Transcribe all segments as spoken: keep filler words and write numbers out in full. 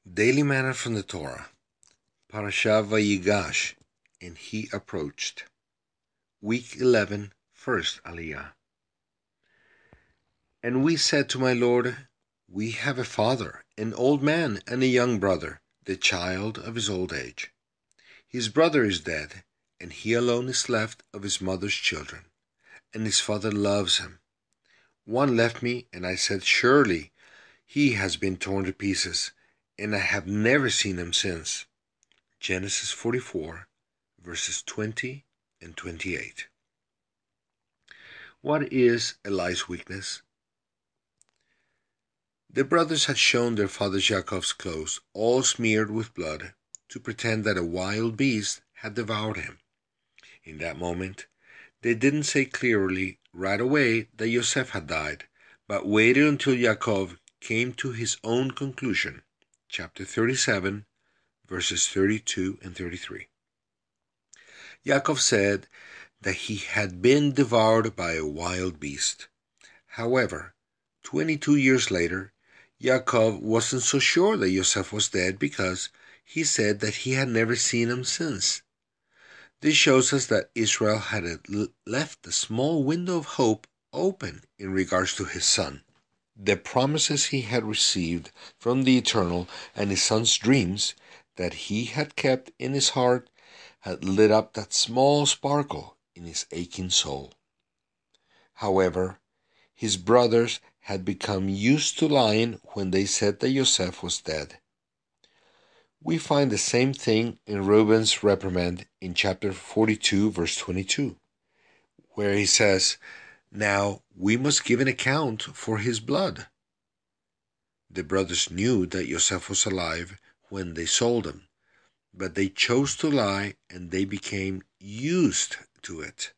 Daily Manna from the Torah, Parashat Vayigash, and he approached. Week eleven, first Aliyah. And we said to my Lord, we have a father, an old man, and a young brother, the child of his old age. His brother is dead, and he alone is left of his mother's children, and his father loves him. One left me, and I said, surely he has been torn to pieces, and I have never seen him since. Genesis forty-four, verses twenty and twenty-eight. What is Eli's weakness? The brothers had shown their father Yaakov's clothes all smeared with blood to pretend that a wild beast had devoured him. In that moment, they didn't say clearly right away that Yosef had died, but waited until Yaakov came to his own conclusion. Chapter thirty-seven, verses thirty-two and thirty-three. Yaakov said that he had been devoured by a wild beast. However, twenty-two years later, Yaakov wasn't so sure that Yosef was dead because he said that he had never seen him since. This shows us that Israel had left a small window of hope open in regards to his son. The promises he had received from the Eternal and his son's dreams that he had kept in his heart had lit up that small sparkle in his aching soul. However, his brothers had become used to lying when they said that Yosef was dead. We find the same thing in Reuben's reprimand in chapter forty-two, verse twenty-two, where he says, now we must give an account for his blood. The brothers knew that Yosef was alive when they sold him, but they chose to lie and they became used to it.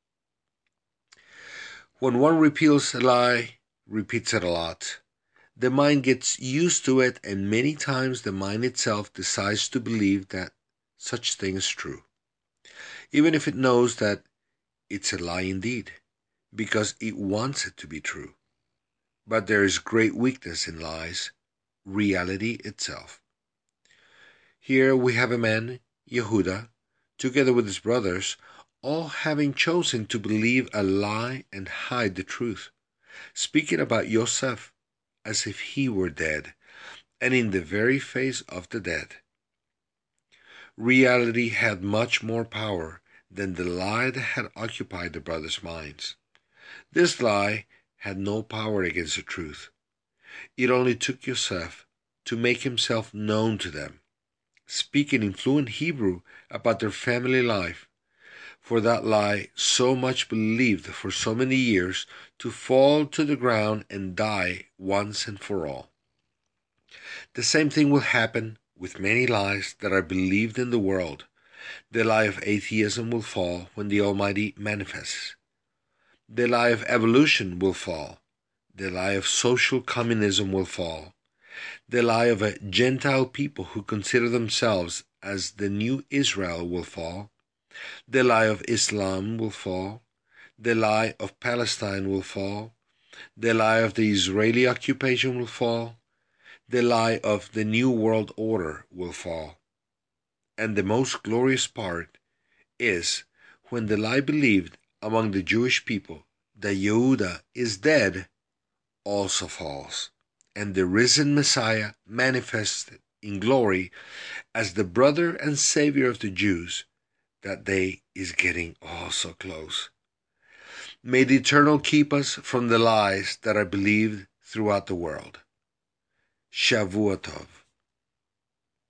When one repeals a lie, repeats it a lot, the mind gets used to it, and many times the mind itself decides to believe that such thing is true, even if it knows that it's a lie indeed, because it wants it to be true. But there is great weakness in lies, reality itself. Here we have a man, Yehuda, together with his brothers, all having chosen to believe a lie and hide the truth, speaking about Yosef as if he were dead, and in the very face of the dead. Reality had much more power than the lie that had occupied the brothers' minds. This lie had no power against the truth. It only took Yosef to make himself known to them, speaking in fluent Hebrew about their family life, for that lie so much believed for so many years to fall to the ground and die once and for all. The same thing will happen with many lies that are believed in the world. The lie of atheism will fall when the Almighty manifests. The lie of evolution will fall. The lie of social communism will fall. The lie of a Gentile people who consider themselves as the new Israel will fall. The lie of Islam will fall. The lie of Palestine will fall. The lie of the Israeli occupation will fall. The lie of the New World Order will fall. And the most glorious part is when the lie believed among the Jewish people that Yehuda is dead also falls, and the risen Messiah manifested in glory as the brother and savior of the Jews. That day is getting oh so close. May the Eternal keep us from the lies that are believed throughout the world. Shavua Tov.